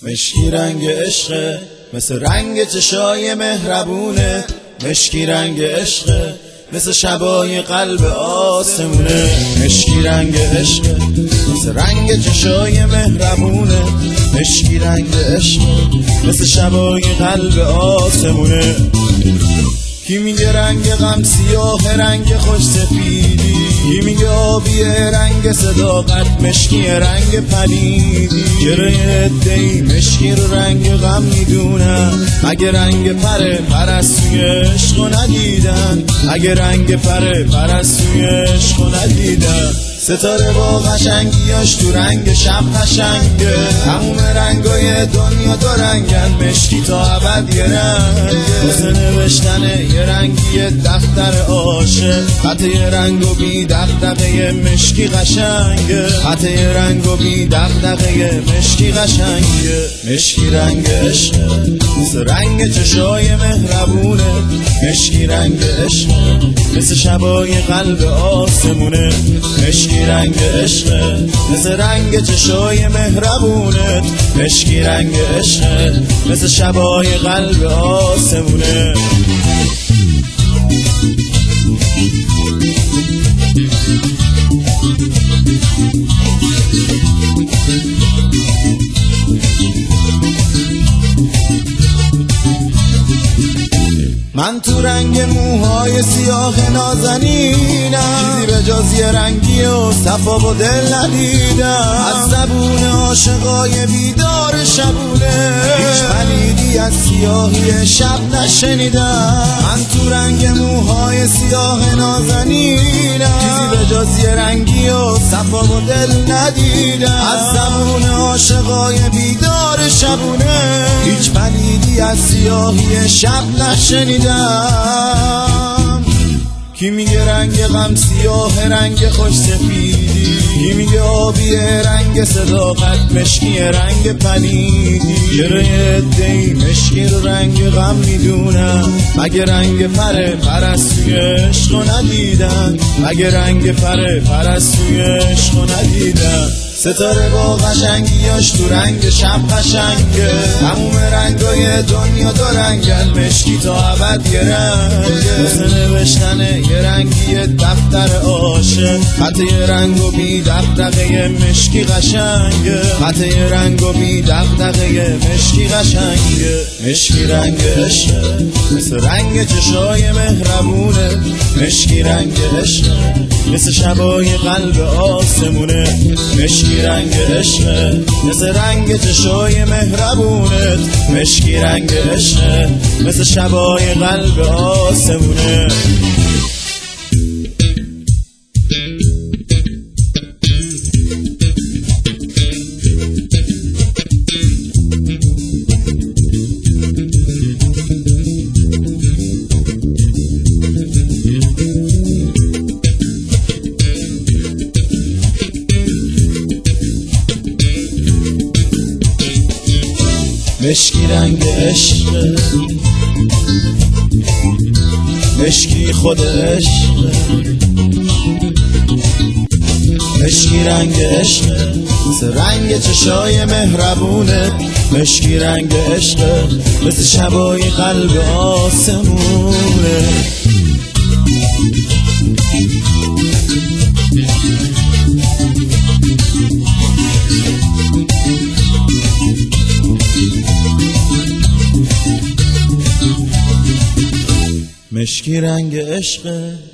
مشکی رنگ عشقه، مثل رنگ چشای مهربونه. مشکی رنگ عشقه، مثل شبای قلب آسمونه. مشکی رنگ عشقه، مثل رنگ چشای مهربونه. مشکی رنگ عشقه، مثل شبای قلب آسمونه. کی میگه رنگ غم سیاه، رنگ خوش سفیدی؟ کی میگه آبی رنگ صداقت، مشکی رنگ پلیدی؟ چرا یه عده‌ای مشکی رو رنگ غم میدونن؟ مگه رنگ پرستوی عشقو ندیدن؟ مگه رنگ پرستوی عشقو ندیدن؟ ستاره با قشنگیاش تو رنگ شب قشنگه. تموم رنگای دنیا دو رنگن، مشکی تا ابد یه رنگه. واسه نوشتن یه رنگی دفتر عاشق، خط یه رنگ و بی دغدغه مشکی قشنگه. خط یه رنگ و بی دغدغه مشکی قشنگه. مشکی رنگ عشقه، مثل رنگ چشای مهربونه. مشکی رنگ عشقه، مثل شبای قلب آسمونه. مشکی رنگ عشقه، مثل رنگ چشای مهربونت. مشکی رنگ عشقه، مثل شبای قلب آسمونه. من تو رنگ موهای سیاه نازنینم، چیزی به جز یه رنگی و صفا و دل ندیدم. از زبون عاشقای بیدار شبونه، هیچ پلیدی از سیاهی شب نشنیدم. من تو رنگ موهای سیاه نازنینم، چیزی به جز یه رنگی و صفا و دل ندیدم. از زبون عاشقای بیدار شبونه، هیچ پلیدی از سیاهی شب نشنیدم. کی میگه رنگ غم سیاه، رنگ خوش سفیدی؟ کی میگه آبی رنگ صداقت، مشکی رنگ پلیدی؟ چرا یه عده‌ای مشکی رو رنگ غم میدونن؟ مگه رنگ پرستوی عشقو ندیدن؟ مگه رنگ پرستوی عشقو ندیدن؟ ستاره با قشنگیاش تو رنگ شب قشنگه. تموم رنگای دنیا دو رنگن، مشکی تا ابد یه رنگه. واسه نوشتن یه رنگی دفتر عاشق، خط یه رنگ و بی دغدغه مشکی قشنگه. خط یه رنگ و بی دغدغه مشکی قشنگه. مشکی رنگ عشقه، مثل رنگ چشای مهربونه. مشکی رنگ عشقه، مثل شبای قلب آسمونه. مشکی رنگ عشقه، مثل رنگ چشای مهربونت. مشکی رنگ عشقه، مثل شبای قلب آسمونه. مشکی رنگ عشقه، مشکی خود عشقه. مشکی رنگ عشقه، مثل رنگ چشای مهربونه. مشکی رنگ عشقه، مثل شبای قلب آسمونه. مشکی رنگ عشقه.